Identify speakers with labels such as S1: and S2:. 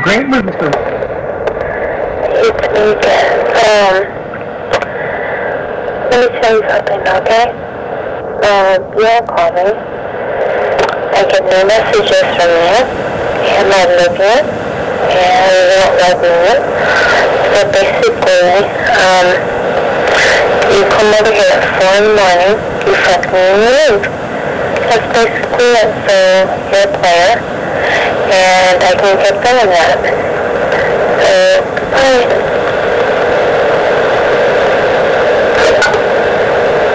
S1: Grant Livingston.
S2: It's me again. Let me tell you something, okay? You all call me. I get no messages from you, and I love you, and you don't love me. So basically, you come over here at 4 in the morning, you fuck me and you leave. That's basically it. So you're a player, and I can keep doing that. So, bye.